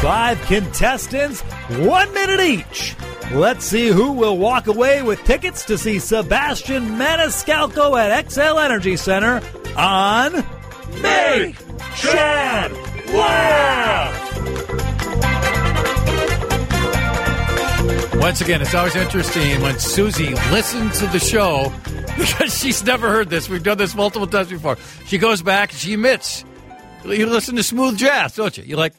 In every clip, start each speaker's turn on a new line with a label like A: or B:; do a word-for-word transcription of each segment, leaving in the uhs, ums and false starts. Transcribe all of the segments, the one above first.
A: Five contestants, one minute each. Let's see who will walk away with tickets to see Sebastian Maniscalco at Xcel Energy Center on Make Chad Laugh!
B: Once again, it's always interesting when Susie listens to the show because she's never heard this. We've done this multiple times before. She goes back and she admits, you listen to smooth jazz, don't you? You're like,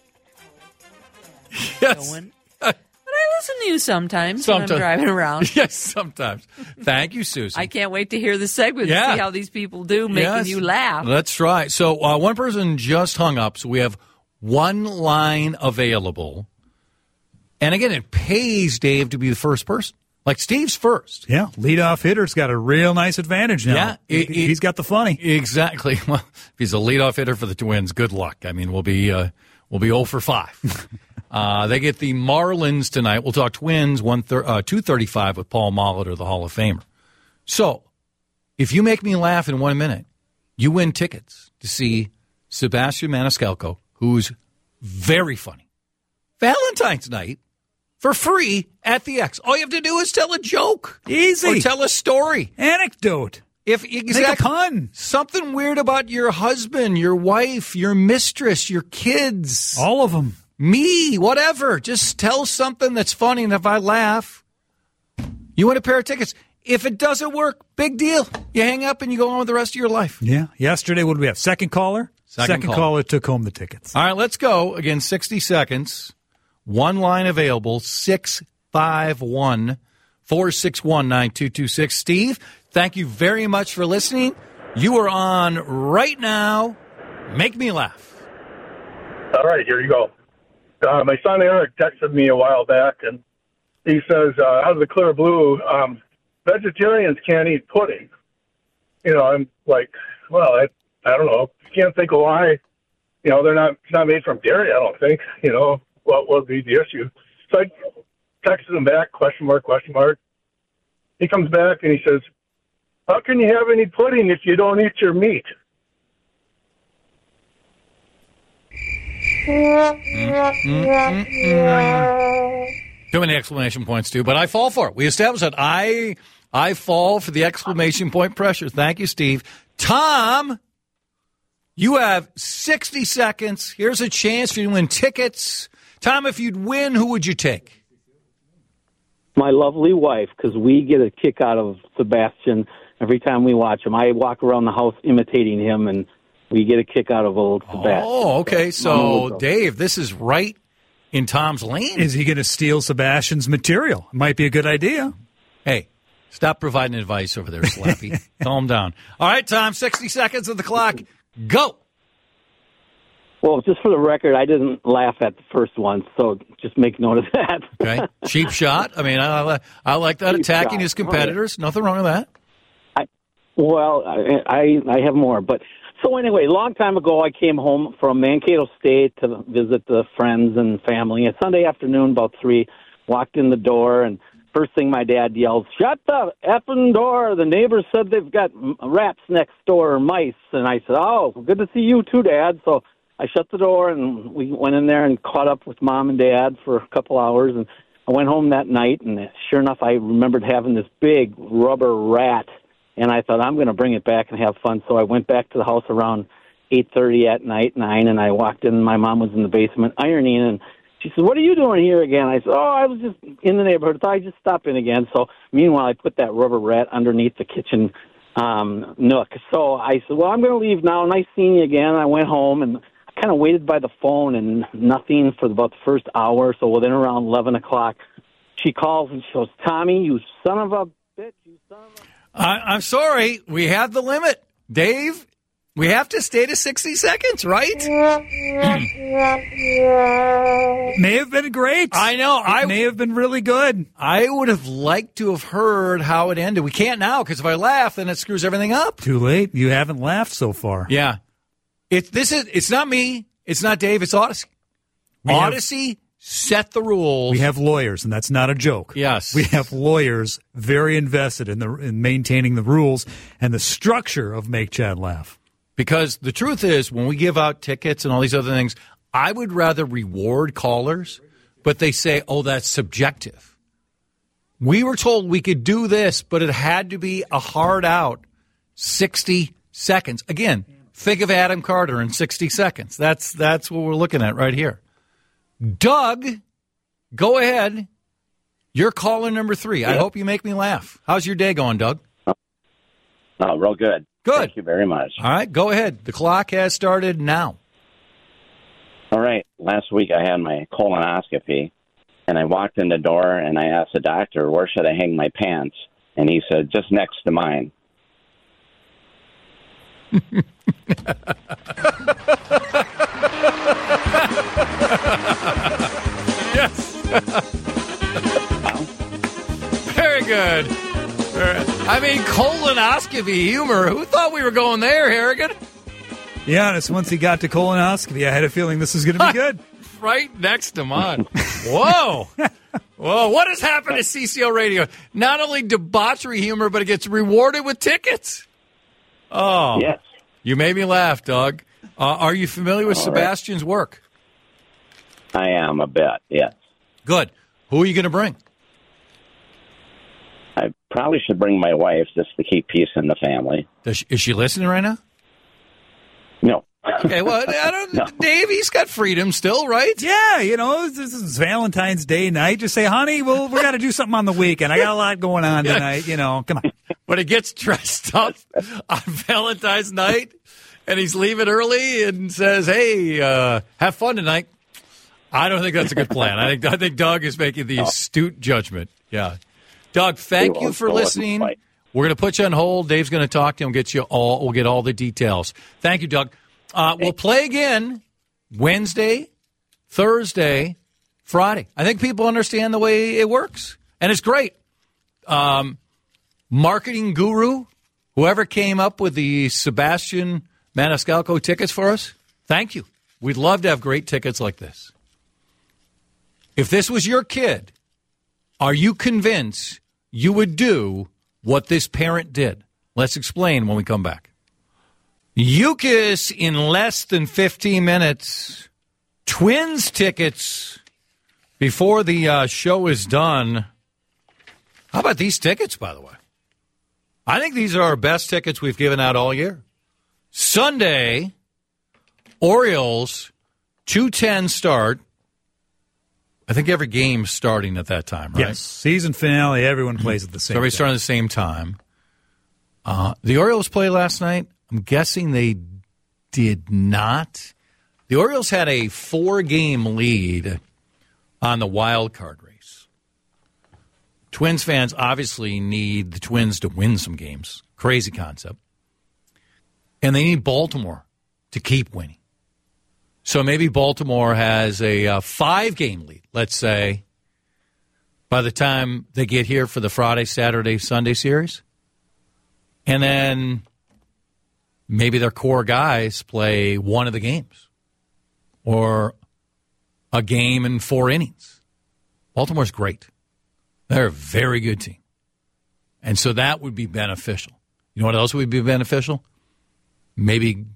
B: yes.
C: Going. But I listen to you sometimes,
B: sometimes
C: when I'm driving around.
B: Yes, sometimes. Thank you, Susie.
C: I can't wait to hear the segment
B: yeah.
C: and see how these people do making
B: yes.
C: you laugh.
B: Let's try. So uh, one person just hung up, so we have one line available. And again, it pays Dave to be the first person. Like Steve's first.
A: Yeah, leadoff hitter's got a real nice advantage now.
B: Yeah, it,
A: he, he's got the funny.
B: Exactly. Well, if he's a leadoff hitter for the Twins, good luck. I mean, we'll be uh, we'll be zero for five. uh, they get the Marlins tonight. We'll talk Twins one thir- uh, two thirty-five with Paul Molitor, the Hall of Famer. So, if you make me laugh in one minute, you win tickets to see Sebastian Maniscalco, who's very funny. Valentine's night. For free at the X. All you have to do is tell a joke.
A: Easy.
B: Or tell a story.
A: Anecdote.
B: If exactly,
A: Make a pun.
B: Something weird about your husband, your wife, your mistress, your kids.
A: All of them.
B: Me, whatever. Just tell something that's funny, and if I laugh, you win a pair of tickets. If it doesn't work, big deal. You hang up and you go on with the rest of your life.
A: Yeah. Yesterday, what did we have? Second caller?
B: Second,
A: Second
B: caller.
A: caller took home the tickets.
B: All right, let's go. Again, sixty seconds. One line available, six five one, four six one, nine two two six. Steve, thank you very much for listening. You are on right now. Make me laugh.
D: All right, here you go. Uh, my son Eric texted me a while back, and he says, uh, out of the clear blue, um, vegetarians can't eat pudding. You know, I'm like, well, I, I don't know. I can't think of why. You know, they're not, it's not made from dairy, I don't think, you know. What would be the issue? So I texted him back, question mark, question mark. He comes back and he says, how can you have any pudding if you don't eat your meat?
B: Too many exclamation points, too, but I fall for it. We established that I I fall for the exclamation point pressure. Thank you, Steve. Tom, you have sixty seconds. Here's a chance for you to win tickets. Tom, if you'd win, who would you take?
E: My lovely wife, because we get a kick out of Sebastian every time we watch him. I walk around the house imitating him, and we get a kick out of old Sebastian.
B: Oh, okay. So, Dave, this is right in Tom's lane.
A: Is he going to steal Sebastian's material? Might be a good idea.
B: Hey, stop providing advice over there, Slappy. Calm down. All right, Tom, sixty seconds of the clock. Go.
E: Well, just for the record, I didn't laugh at the first one, so just make note of that.
B: Okay. Cheap shot. I mean, I, I like that.
E: Cheap
B: Attacking
E: shot.
B: his competitors. Nothing wrong with that.
E: I, well, I, I I have more. But so anyway, a long time ago, I came home from Mankato State to visit the friends and family. And Sunday afternoon, about three, walked in the door, and first thing my dad yelled, "Shut the effing door. The neighbors said they've got rats next door, mice." And I said, "Oh, good to see you too, Dad." So I shut the door, and we went in there and caught up with Mom and Dad for a couple hours. And I went home that night, and sure enough, I remembered having this big rubber rat. And I thought, I'm going to bring it back and have fun. So I went back to the house around eight thirty at night, nine, and I walked in. My mom was in the basement ironing, and she said, "What are you doing here again?" I said, "Oh, I was just in the neighborhood. I thought I'd just stop in again." So meanwhile, I put that rubber rat underneath the kitchen um, nook. So I said, "Well, I'm going to leave now. Nice seeing you again." I went home, and kind of waited by the phone and nothing for about the first hour. So within around eleven o'clock, she calls and she goes, "Tommy, you son of a bitch, you son of a..."
B: I, I'm sorry. We have the limit. Dave, we have to stay to sixty seconds, right?
A: May have been great.
B: I know.
A: It
B: I
A: may have been really good.
B: I would have liked to have heard how it ended. We can't now because if I laugh, then it screws everything up.
A: Too late. You haven't laughed so far.
B: Yeah. It, this is, it's not me. It's not Dave. It's Odyssey.
A: We
B: Odyssey
A: have,
B: set the rules.
A: We have lawyers, and that's not a joke.
B: Yes.
A: We have lawyers very invested in the in maintaining the rules and the structure of Make Chad Laugh.
B: Because the truth is, when we give out tickets and all these other things, I would rather reward callers, but they say, oh, that's subjective. We were told we could do this, but it had to be a hard out sixty seconds. Again, think of Adam Carter in sixty seconds. That's that's what we're looking at right here. Doug, go ahead. You're caller number three. Yep. I hope you make me laugh. How's your day going, Doug?
F: Oh, real good.
B: Good.
F: Thank you very much.
B: All right, go ahead. The clock has started now.
F: All right. Last week I had my colonoscopy, and I walked in the door, and I asked the doctor, where should I hang my pants? And he said, just next to mine.
B: Yes. Very good. I mean, colonoscopy humor. Who thought we were going there, Harrigan?
A: Be honest, once he got to colonoscopy, I had a feeling this was going to be good.
B: Right next to mine. Whoa. Whoa. What has happened to C C O Radio? Not only debauchery humor, but it gets rewarded with tickets. Oh.
F: Yes.
B: You made me laugh, Doug. Uh, are you familiar with All Sebastian's right. work?
F: I am a bit, yes.
B: Good. Who are you going to bring?
F: I probably should bring my wife just to keep peace in the family.
B: Does she, is she listening right now?
F: No.
B: Okay, well, I don't, no. Dave, he's got freedom still, right?
A: Yeah, you know, this is Valentine's Day night. Just say, honey, well, we got to do something on the weekend. I got a lot going on tonight, you know, come on.
B: But he gets dressed up on Valentine's night, and he's leaving early and says, hey, uh, have fun tonight. I don't think that's a good plan. I think I think Doug is making the astute judgment. Yeah. Doug, thank you for listening. We're going to put you on hold. Dave's going to talk to him, get you all. We'll get all the details. Thank you, Doug. Uh, we'll play again Wednesday, Thursday, Friday. I think people understand the way it works, and it's great. Um, marketing guru, whoever came up with the Sebastian Maniscalco tickets for us, thank you. We'd love to have great tickets like this. If this was your kid, are you convinced you would do what this parent did? Let's explain when we come back. U C A S in less than fifteen minutes. Twins tickets before the uh, show is done. How about these tickets, by the way? I think these are our best tickets we've given out all year. Sunday, Orioles, two ten start. I think every game's starting at that time, right?
A: Yes. Season finale, everyone plays at the same time.
B: So everybody's starting at the same time. Uh, the Orioles played last night. I'm guessing they did not. The Orioles had a four-game lead on the wild card race. Twins fans obviously need the Twins to win some games. Crazy concept. And they need Baltimore to keep winning. So maybe Baltimore has a uh, five-game lead, let's say, by the time they get here for the Friday, Saturday, Sunday series. And then maybe their core guys play one of the games or a game in four innings. Baltimore's great. They're a very good team. And so that would be beneficial. You know what else would be beneficial? Maybe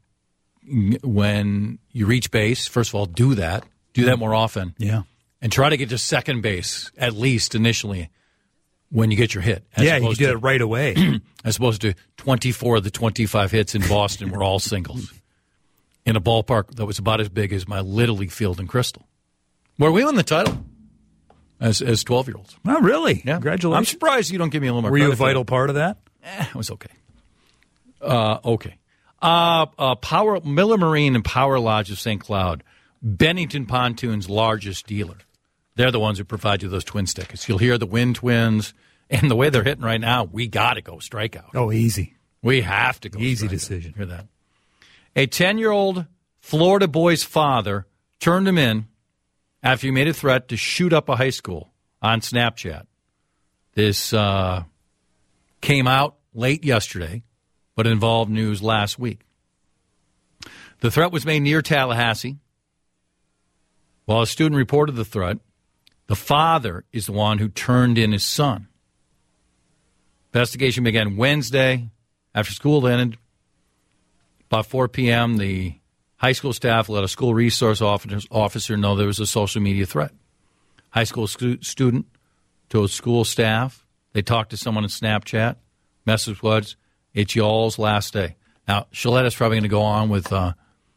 B: when you reach base, first of all, do that. Do that more often.
A: Yeah.
B: And try to get to second base, at least initially, when you get your hit.
A: Yeah, you do it right away.
B: As opposed to twenty-four of the twenty-five hits in Boston were all singles. In a ballpark that was about as big as my Little League field in Crystal. Where we won the title as as twelve-year-olds.
A: Oh, really?
B: Yeah.
A: Congratulations.
B: I'm surprised you don't give me a little more
A: Were
B: credit.
A: you a vital part of that?
B: Eh, it was okay. Uh, okay. Uh, uh, Power Miller Marine and Power Lodge of Saint Cloud, Bennington Pontoon's largest dealer. They're the ones who provide you those Twins tickets. You'll hear the Wind Twins, and the way they're hitting right now, we got to go strikeout.
A: Oh, easy.
B: We have to go
A: Easy
B: strikeout.
A: decision.
B: Hear that? A ten-year-old Florida boy's father turned him in after he made a threat to shoot up a high school on Snapchat. This uh, came out late yesterday, but involved news last week. The threat was made near Tallahassee. While a student reported the threat, the father is the one who turned in his son. Investigation began Wednesday after school ended. About four p.m., the High school staff let a school resource officer know there was a social media threat. High school stu- student told school staff they talked to someone in Snapchat. Message was, it's y'all's last day. Now, Shalette's probably going to go on with uh,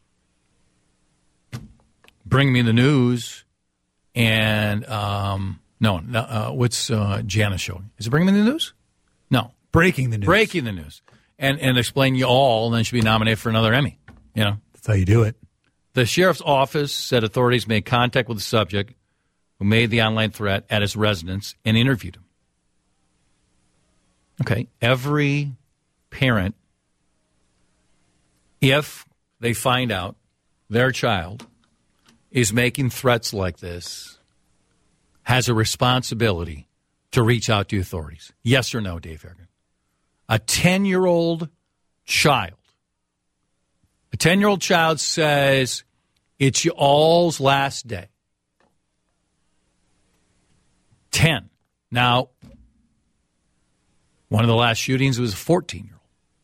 B: Bring Me the News and, um, no, no uh, what's uh, Jana showing? Is it Bring Me the News? No.
A: Breaking the News.
B: Breaking the News. And, and explain you all, and then she'll be nominated for another Emmy. You know,
A: that's how you do it.
B: The sheriff's office said authorities made contact with the subject who made the online threat at his residence and interviewed him. Okay, every parent, if they find out their child is making threats like this, has a responsibility to reach out to authorities. Yes or no, Dave Harrigan? A ten-year-old child. A ten-year-old child says, it's your all's last day. ten. Now, one of the last shootings was a fourteen-year-old.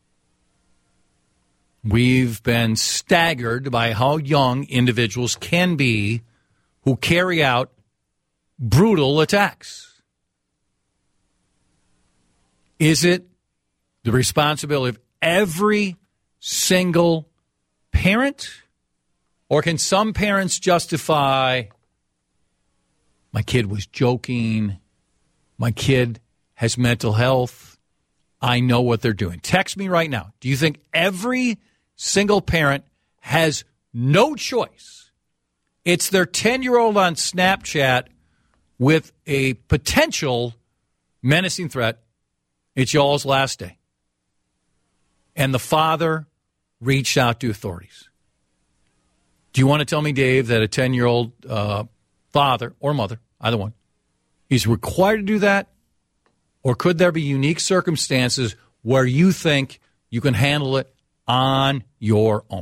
B: We've been staggered by how young individuals can be who carry out brutal attacks. Is it the responsibility of every single parent? Or can some parents justify, my kid was joking, my kid has mental health, I know what they're doing? Text me right now. Do you think every single parent has no choice? It's their ten-year-old on Snapchat with a potential menacing threat. It's y'all's last day. And the father reached out to authorities. Do you want to tell me, Dave, that a ten-year-old uh, father or mother, either one, is required to do that? Or could there be unique circumstances where you think you can handle it on your own?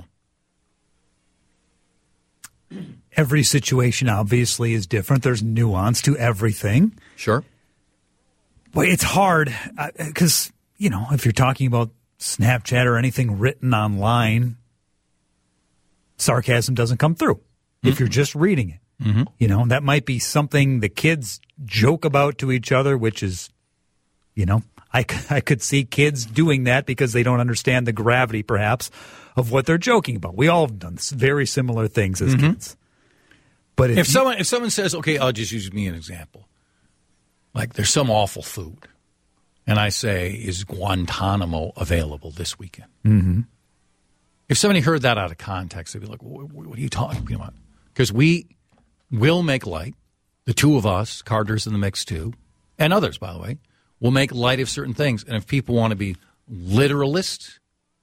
A: Every situation, obviously, is different. There's nuance to everything.
B: Sure.
A: But it's hard because, uh, you know, if you're talking about Snapchat or anything written online, sarcasm doesn't come through mm-hmm. if you're just reading it. Mm-hmm. You know, that might be something the kids joke about to each other, which is, you know, I, I could see kids doing that because they don't understand the gravity, perhaps, of what they're joking about. We all have done very similar things as mm-hmm. kids. But if,
B: if
A: you,
B: someone if someone says, okay, I'll just use me an example. Like there's some awful food, and I say, is Guantanamo available this weekend?
A: Mm-hmm.
B: If somebody heard that out of context, they'd be like, what, what are you talking about? Because we will make light, the two of us, Carter's in the mix too, and others, by the way, will make light of certain things. And if people want to be literalist,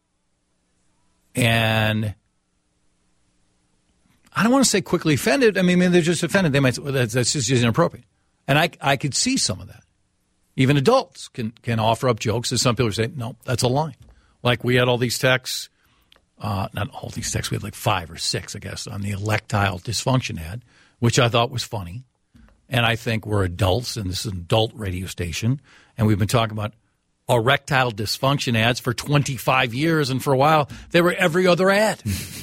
B: and I don't want to say quickly offended. I mean, they're just offended. They might say, well, that's, that's just inappropriate. And I, I could see some of that. Even adults can, can offer up jokes, and some people say, no, that's a line. Like we had all these texts, uh, not all these texts, we had like five or six, I guess, on the erectile dysfunction ad, which I thought was funny. And I think we're adults, and this is an adult radio station, and we've been talking about erectile dysfunction ads for twenty-five years, and for a while, they were every other ad.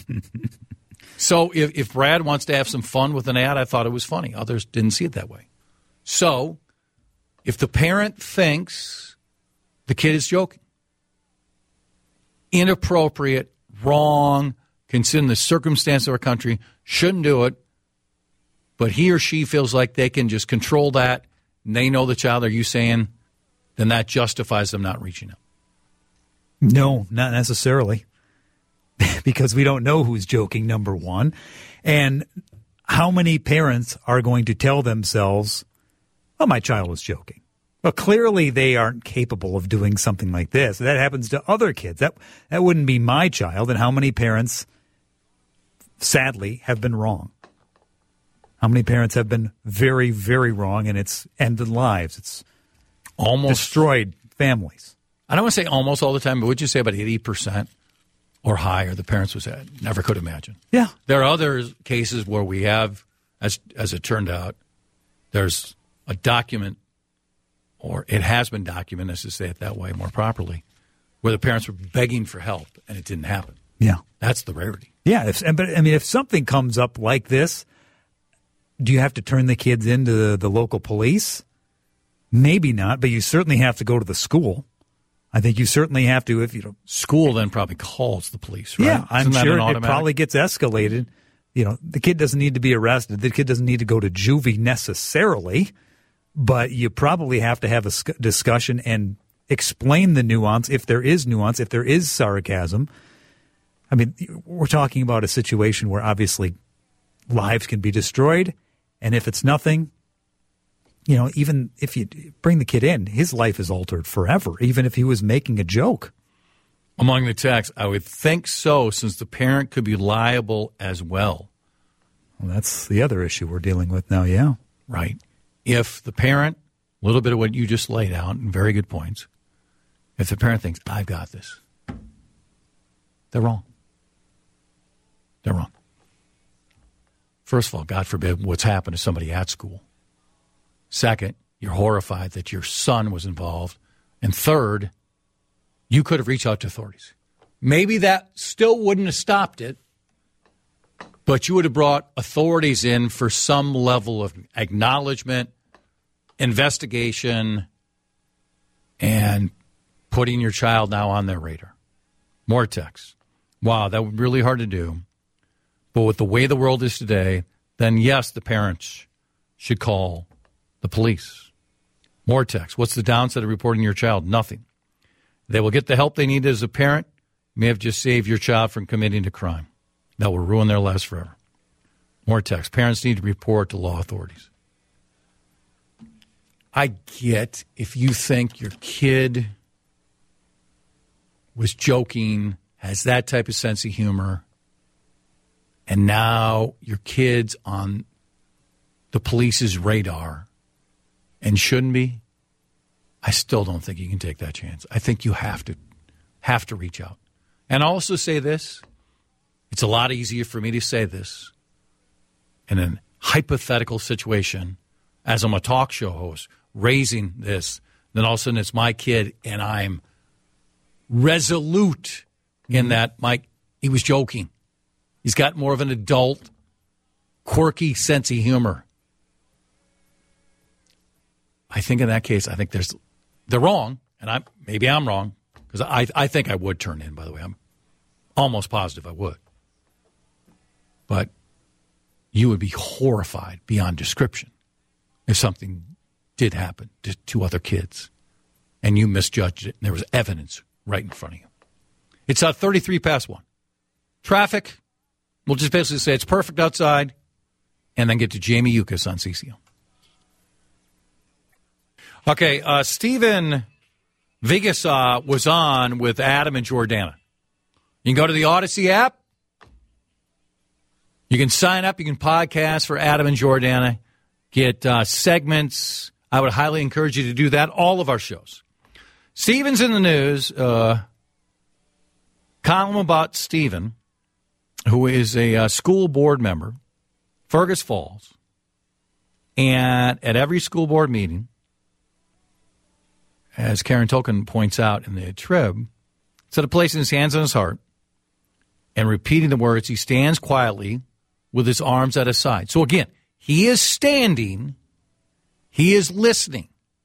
B: So if, if Brad wants to have some fun with an ad, I thought it was funny. Others didn't see it that way. So if the parent thinks the kid is joking, inappropriate, wrong, considering the circumstance of our country, shouldn't do it, but he or she feels like they can just control that, and they know the child, are you saying, then that justifies them not reaching out?
A: No, not necessarily. Because we don't know who's joking, number one. And how many parents are going to tell themselves, oh, my child was joking? Well, clearly they aren't capable of doing something like this. That happens to other kids. That that wouldn't be my child. And how many parents, sadly, have been wrong? How many parents have been very, very wrong, and it's ended lives. It's almost destroyed families.
B: I don't want to say almost all the time, but would you say about eighty percent or higher the parents would say, never could imagine?
A: Yeah.
B: There are other cases where we have, as as it turned out, there's a document, or it has been documented, as to say it that way more properly, where the parents were begging for help, and it didn't happen.
A: Yeah.
B: That's the rarity.
A: Yeah, if, but I mean, if something comes up like this, do you have to turn the kids into the, the local police? Maybe not, but you certainly have to go to the school. I think you certainly have to if you know.
B: School then probably calls the police, right?
A: Yeah, I'm
B: Isn't
A: sure
B: that an
A: it probably gets escalated. You know, the kid doesn't need to be arrested. The kid doesn't need to go to juvie necessarily, but you probably have to have a sc- discussion and explain the nuance, if there is nuance, if there is sarcasm. I mean, we're talking about a situation where obviously lives can be destroyed, and if it's nothing, you know, even if you bring the kid in, his life is altered forever, even if he was making a joke.
B: Among the texts, I would think so, since the parent could be liable as well.
A: Well, that's the other issue we're dealing with now, yeah.
B: Right. If the parent, a little bit of what you just laid out, and very good points, if the parent thinks, I've got this, they're wrong. They're wrong. First of all, God forbid what's happened to somebody at school. Second, you're horrified that your son was involved. And third, you could have reached out to authorities. Maybe that still wouldn't have stopped it, but you would have brought authorities in for some level of acknowledgement, investigation, and putting your child now on their radar. More texts. Wow, that would be really hard to do. But with the way the world is today, then yes, the parents should call the police. More text. What's the downside of reporting your child? Nothing. They will get the help they need as a parent. May have just saved your child from committing a crime. That will ruin their lives forever. More text. Parents need to report to law authorities. I get if you think your kid was joking, has that type of sense of humor, and now your kid's on the police's radar and shouldn't be, I still don't think you can take that chance. I think you have to have to reach out. And I'll also say this. It's a lot easier for me to say this in a hypothetical situation as I'm a talk show host raising this, then all of a sudden it's my kid and I'm resolute in that Mike, he was joking. He's got more of an adult, quirky sense of humor. I think in that case, I think there's they're wrong, and I maybe I'm wrong because I I think I would turn in. By the way, I'm almost positive I would, but you would be horrified beyond description if something did happen to, to other kids, and you misjudged it, and there was evidence right in front of you. It's uh, thirty-three past one. Traffic. We'll just basically say it's perfect outside, and then get to Jamie Yukas on C C L. Okay, uh, Stephen Vigasa was on with Adam and Jordana. You can go to the Odyssey app. You can sign up. You can podcast for Adam and Jordana. Get uh, segments. I would highly encourage you to do that. All of our shows. Stephen's in the news. Uh, column about Stephen, who is a uh, school board member, Fergus Falls. And at every school board meeting, as Karen Tolkien points out in the Trib, instead of placing his hands on his heart and repeating the words, he stands quietly with his arms at his side. So again, he is standing, he is listening.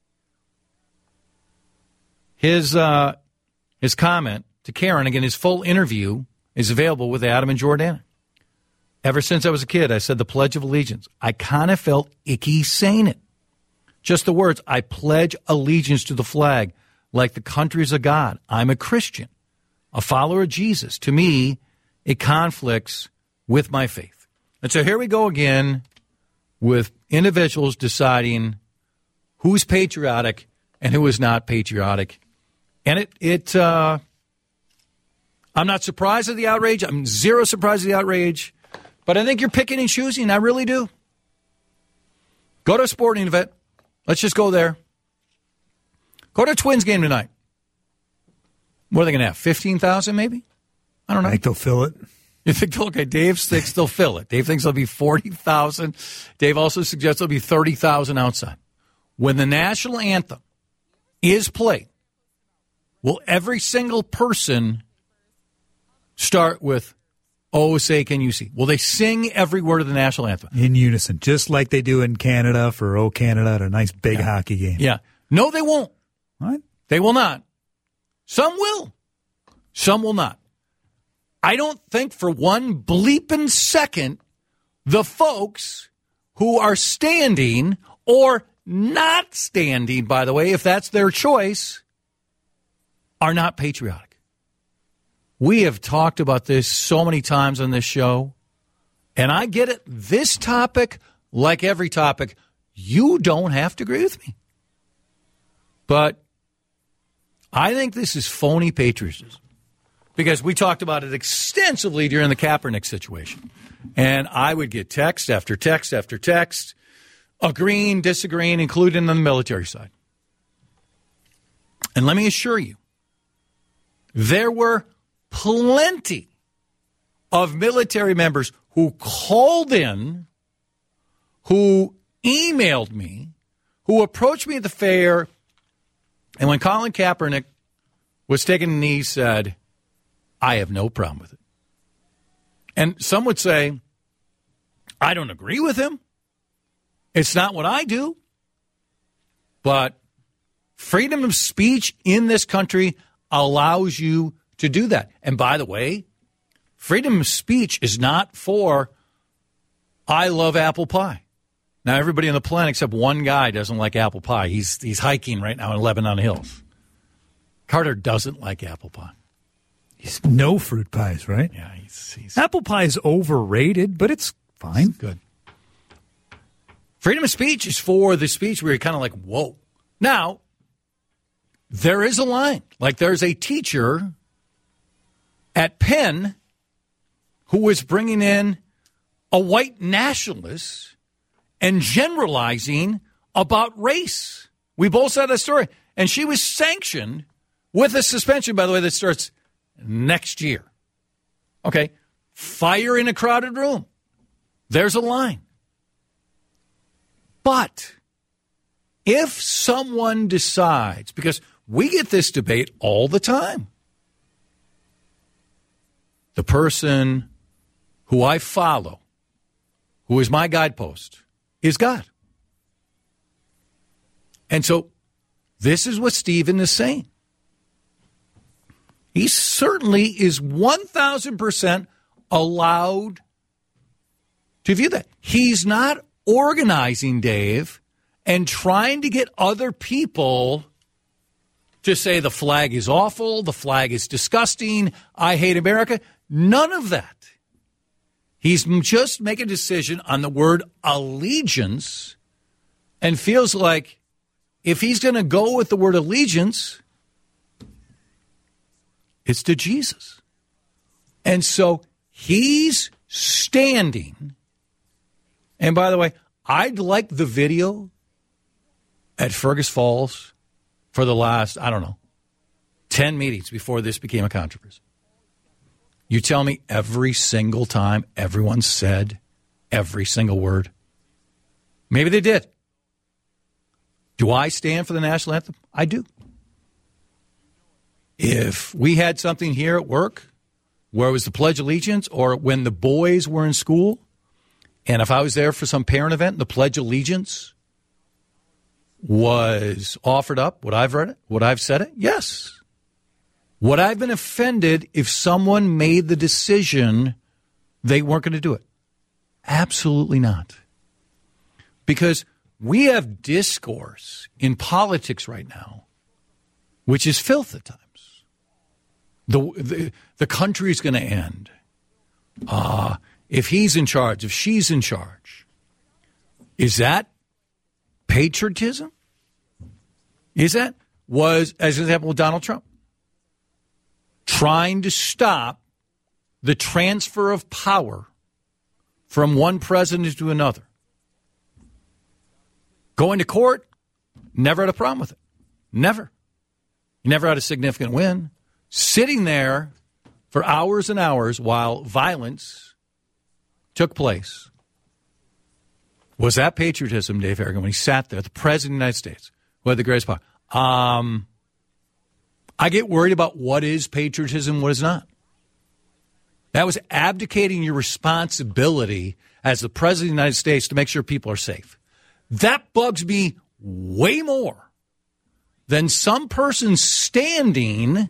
B: His uh, his comment to Karen, again, his full interview is available with Adam and Jordana. Ever since I was a kid, I said the Pledge of Allegiance. I kind of felt icky saying it. Just the words, I pledge allegiance to the flag like the country's a God. I'm a Christian, a follower of Jesus. To me, it conflicts with my faith. And so here we go again with individuals deciding who's patriotic and who is not patriotic. And it, it uh, I'm not surprised at the outrage. I'm zero surprised at the outrage. But I think you're picking and choosing. I really do. Go to a sporting event. Let's just go there. Go to a Twins game tonight. What are they going to have? fifteen thousand maybe? I don't know.
A: I think they'll fill it.
B: You think they'll, okay, Dave thinks they'll fill it. Dave thinks there'll be forty thousand. Dave also suggests there'll be thirty thousand outside. When the national anthem is played, will every single person start with Oh, say, can you see? Will they sing every word of the national anthem?
A: In unison, just like they do in Canada for Oh Canada at a nice big
B: yeah.
A: hockey game.
B: Yeah. No, they won't.
A: What?
B: They will not. Some will. Some will not. I don't think for one bleeping second the folks who are standing or not standing, by the way, if that's their choice, are not patriotic. We have talked about this so many times on this show, and I get it. This topic, like every topic, you don't have to agree with me. But I think this is phony patriotism because we talked about it extensively during the Kaepernick situation. And I would get text after text after text, agreeing, disagreeing, including on the military side. And let me assure you, there were plenty of military members who called in, who emailed me, who approached me at the fair, and when Colin Kaepernick was taking a knee, said, I have no problem with it. And some would say, I don't agree with him. It's not what I do. But freedom of speech in this country allows you to do that. And by the way, freedom of speech is not for I love apple pie. Now, everybody on the planet except one guy doesn't like apple pie. He's he's hiking right now in Lebanon Hills. Carter doesn't like apple pie.
A: He's no fruit pies, right?
B: Yeah, he's, he's
A: apple pie is overrated, but it's fine.
B: It's good. Freedom of speech is for the speech where you're kind of like, whoa. Now, there is a line. Like there's a teacher at Penn who was bringing in a white nationalist and generalizing about race. We both saw that story. And she was sanctioned with a suspension, by the way, that starts next year. Okay. Fire in a crowded room. There's a line. But if someone decides, because we get this debate all the time, the person who I follow, who is my guidepost, is God. And so this is what Stephen is saying. He certainly is one thousand percent allowed to view that. He's not organizing, Dave, and trying to get other people to say the flag is awful, the flag is disgusting, I hate America. None of that. He's just making a decision on the word allegiance and feels like if he's going to go with the word allegiance, it's to Jesus. And so he's standing. And by the way, I'd like the video at Fergus Falls for the last, I don't know, ten meetings before this became a controversy. You tell me every single time everyone said every single word. Maybe they did. Do I stand for the national anthem? I do. If we had something here at work where it was the Pledge of Allegiance or when the boys were in school, and if I was there for some parent event, the Pledge of Allegiance was offered up, would I have read it? Would I have said it? Yes. Would I have been offended if someone made the decision they weren't going to do it? Absolutely not. Because we have discourse in politics right now, which is filth at times. The the, the country is going to end. Uh, if he's in charge, if she's in charge. Is that patriotism? Is that? Was, as an example, with Donald Trump. Trying to stop the transfer of power from one president to another. Going to court, never had a problem with it. Never. He never had a significant win. Sitting there for hours and hours while violence took place. Was that patriotism, Dave Harrigan, when he sat there, the president of the United States, who had the greatest power? Um... I get worried about what is patriotism, what is not. That was abdicating your responsibility as the President of the United States to make sure people are safe. That bugs me way more than some person standing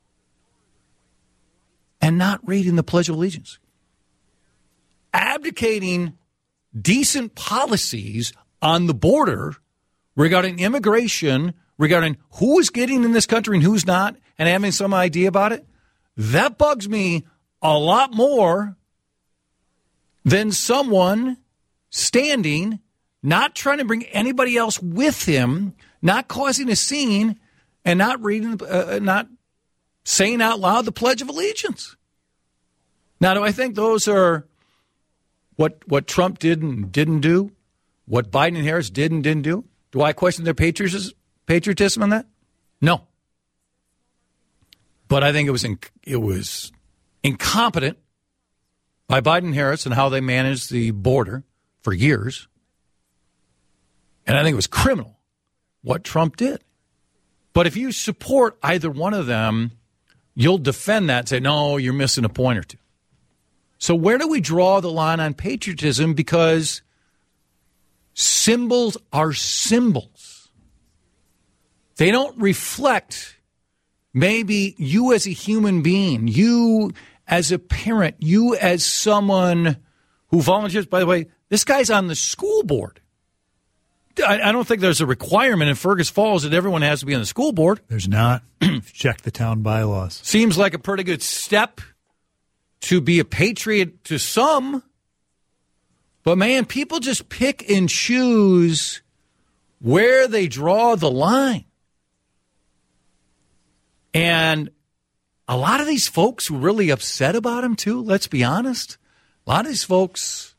B: and not reading the Pledge of Allegiance. Abdicating decent policies on the border regarding immigration, regarding who is getting in this country and who's not, and having some idea about it, that bugs me a lot more than someone standing, not trying to bring anybody else with him, not causing a scene, and not reading, uh, not saying out loud the Pledge of Allegiance. Now, do I think those are what what Trump did and didn't do? What Biden and Harris did and didn't do? Do I question their patriotism, patriotism on that? No. But I think it was in, it was incompetent by Biden and Harris and how they managed the border for years. And I think it was criminal what Trump did. But if you support either one of them, you'll defend that and say, no, you're missing a point or two. So where do we draw the line on patriotism? Because symbols are symbols. They don't reflect maybe you as a human being, you as a parent, you as someone who volunteers. By the way, this guy's on the school board. I, I don't think there's a requirement in Fergus Falls that everyone has to be on the school board.
A: There's not. Check the town bylaws.
B: Seems like a pretty good step to be a patriot to some. But, man, people just pick and choose where they draw the line. And a lot of these folks who are really upset about him, too, let's be honest, a lot of these folks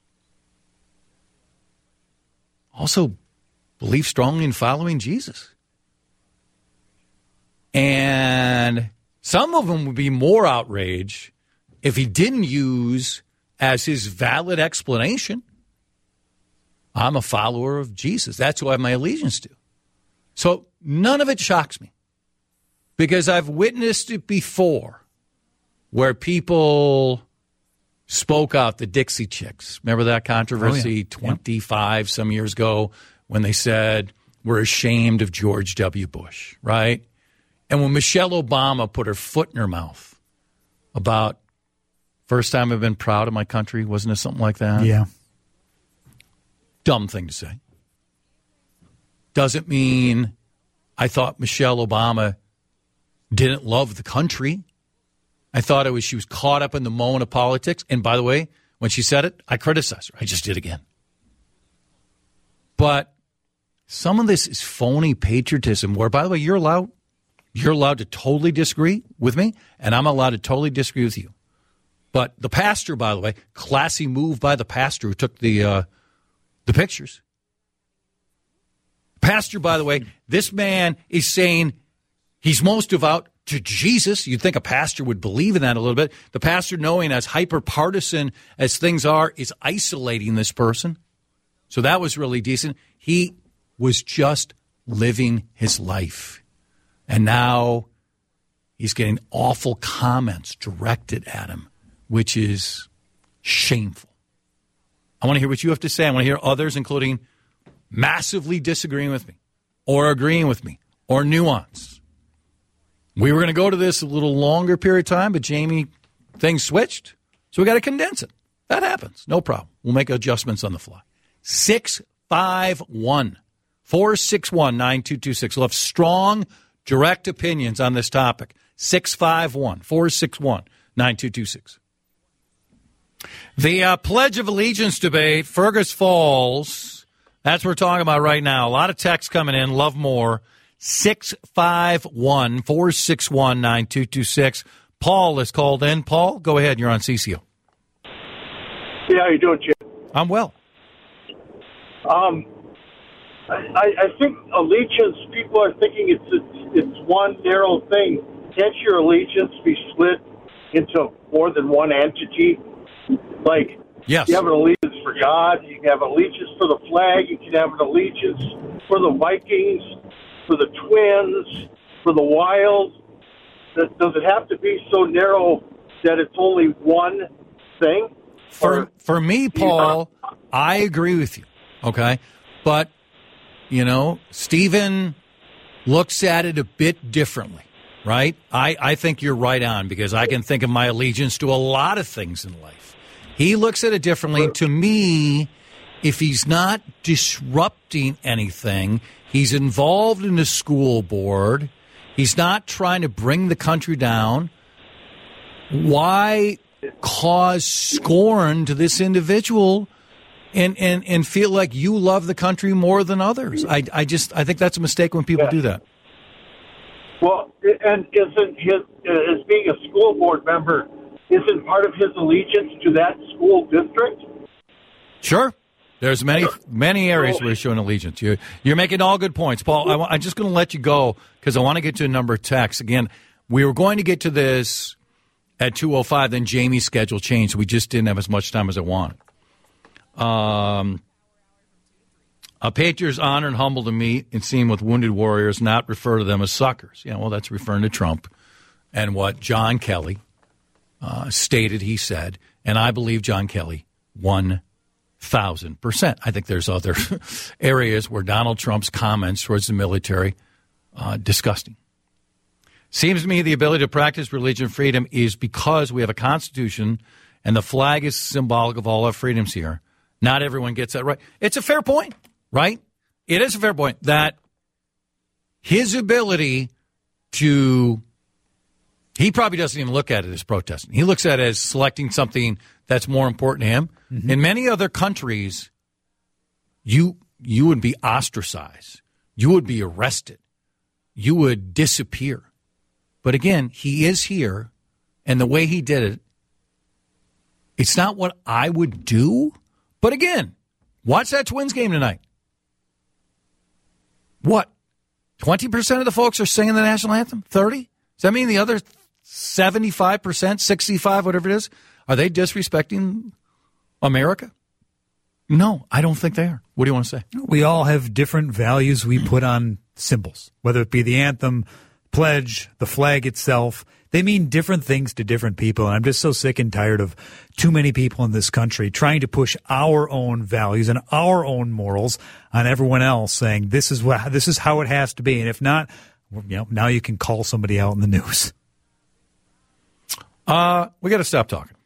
B: also believe strongly in following Jesus. And some of them would be more outraged if he didn't use as his valid explanation, I'm a follower of Jesus. That's who I have my allegiance to. So none of it shocks me because I've witnessed it before where people spoke out, the Dixie Chicks. Remember that controversy oh, yeah. twenty-five yeah. some years ago when they said we're ashamed of George W. Bush, right? And when Michelle Obama put her foot in her mouth about first time I've been proud of my country, wasn't it something like that?
A: Yeah.
B: Dumb thing to say. Doesn't mean I thought Michelle Obama didn't love the country. I thought it was she was caught up in the moment of politics. And by the way, when she said it, I criticized her. I just did again. But some of this is phony patriotism where, by the way, you're allowed you're allowed to totally disagree with me, and I'm allowed to totally disagree with you. But the pastor, by the way, classy move by the pastor who took the uh, the pictures. Pastor, by the way, this man is saying he's most devout to Jesus. You'd think a pastor would believe in that a little bit. The pastor, knowing as hyper-partisan as things are, is isolating this person. So that was really decent. He was just living his life. And now he's getting awful comments directed at him, which is shameful. I want to hear what you have to say. I want to hear others, including massively disagreeing with me or agreeing with me or nuance. We were going to go to this a little longer period of time, but Jamie, things switched, so we got to condense it. That happens. No problem. We'll make adjustments on the fly. six five one, four six one, nine two two six. We'll have strong, direct opinions on this topic. six five one, four six one, nine two two six. The uh, Pledge of Allegiance debate, Fergus Falls, that's what we're talking about right now. A lot of texts coming in. Love more. six five one, four six one, nine two two six. Paul is called in. Paul, go ahead. You're on C C O.
D: Yeah, how you doing, Jim?
B: I'm well.
D: Um, I, I think allegiance, people are thinking it's, it's it's one narrow thing. Can't your allegiance be split into more than one entity? Like,
B: yes.
D: You have an allegiance for God, you can have an allegiance for the flag, you can have an allegiance for the Vikings, for the Twins, for the Wild. Does it have to be so narrow
G: that it's only one thing?
B: For
G: Or-
B: for me, Paul, I agree with you. Okay, but you know, Stephen looks at it a bit differently, right? I, I think you're right on because I can think of my allegiance to a lot of things in life. He looks at it differently. To me, if he's not disrupting anything, he's involved in the school board, he's not trying to bring the country down, why cause scorn to this individual and, and, and feel like you love the country more than others? I, I just I think that's a mistake when people
G: Yeah.
B: do that.
G: Well, and isn't his, as being a school board member, isn't part of his allegiance to that school district?
B: Sure. There's many many areas where you're showing allegiance. You're, you're making all good points. Paul, I wa- I'm just going to let you go because I want to get to a number of texts. Again, we were going to get to this at two oh five, then Jamie's schedule changed. So we just didn't have as much time as I wanted. Um, a patriot is honored and humble to meet and seen with wounded warriors, not refer to them as suckers. Yeah, well, that's referring to Trump and what John Kelly uh, stated he said. And I believe John Kelly one thousand percent. I think there's other areas where Donald Trump's comments towards the military uh, disgusting. Seems to me the ability to practice religion freedom is because we have a constitution and the flag is symbolic of all our freedoms here. Not everyone gets that right. It's a fair point, right? It is a fair point that his ability to, he probably doesn't even look at it as protesting. He looks at it as selecting something that's more important to him. Mm-hmm. In many other countries, you you would be ostracized. You would be arrested. You would disappear. But again, he is here, and the way he did it, it's not what I would do. But again, watch that Twins game tonight. What? twenty percent of the folks are singing the national anthem? thirty? Does that mean the other seventy-five percent, sixty-five, whatever it is, are they disrespecting America? No, I don't think they are. What do you want to say?
A: We all have different values we put on symbols, whether it be the anthem, pledge, the flag itself. They mean different things to different people. And I'm just so sick and tired of too many people in this country trying to push our own values and our own morals on everyone else, saying this is what this is how it has to be. And if not, you know, now you can call somebody out in the news.
B: Uh, we got to stop talking.